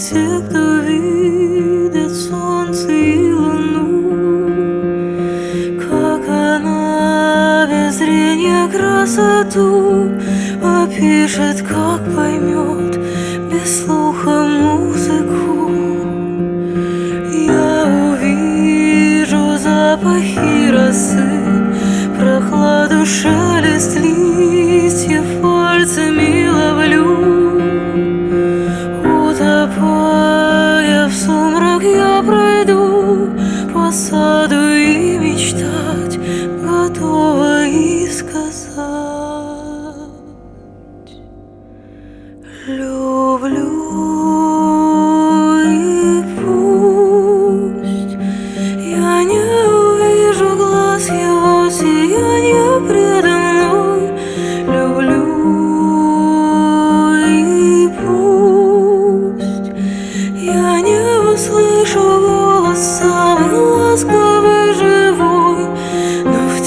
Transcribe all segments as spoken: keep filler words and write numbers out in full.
все, кто видит солнце и луну, как она без зрения красоту опишет, как поймет без слуха музыку. Я увижу запахи росы, прохладу, шелест листьев, пальцами ловлю. Утопая в сумрак, я пройду по саду и мечтать готова и сказать: люблю. И пусть я не увижу глаз его сияния предо мной, люблю. И пусть я не услышу голос самый ласковый, живой, но в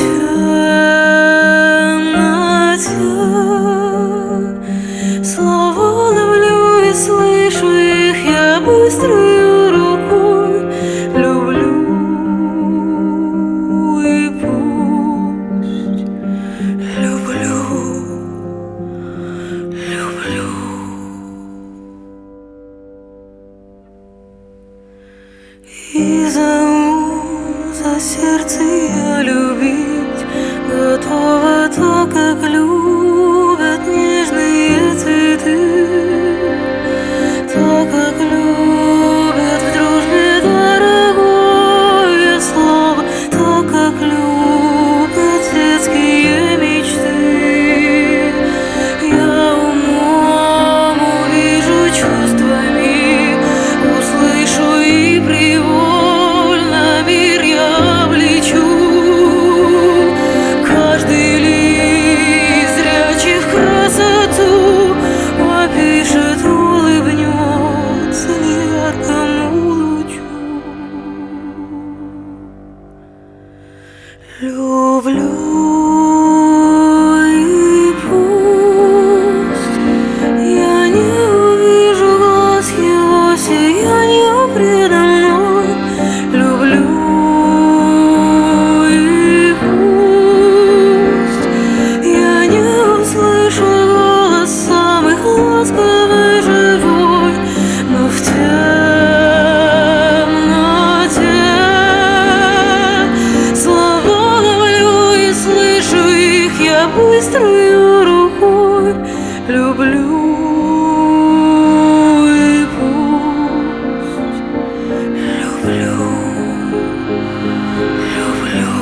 темноте слова ловлю и слышу их я быстрою рукой, люблю. И пусть люблю, люблю. И зову за сердце я любить готова так, как любят нежные цветы, так, как любят в дружбе дорогое слово, так, как любят детские мечты. Я умом увижу чувствами, услышу и привольно мир я облечу. Каждый лист зрячих красоту опишет, улыбнется неяркому лучу. Люблю. И пусть я не увижу глаз его сияния предо мной, люблю. И пусть я не услышу голос самый ласковый, живой, но в темноте слова ловлю и слышу их я быстрою рукой, люблю. И пусть люблю, люблю.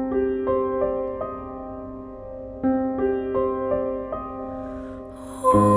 Oh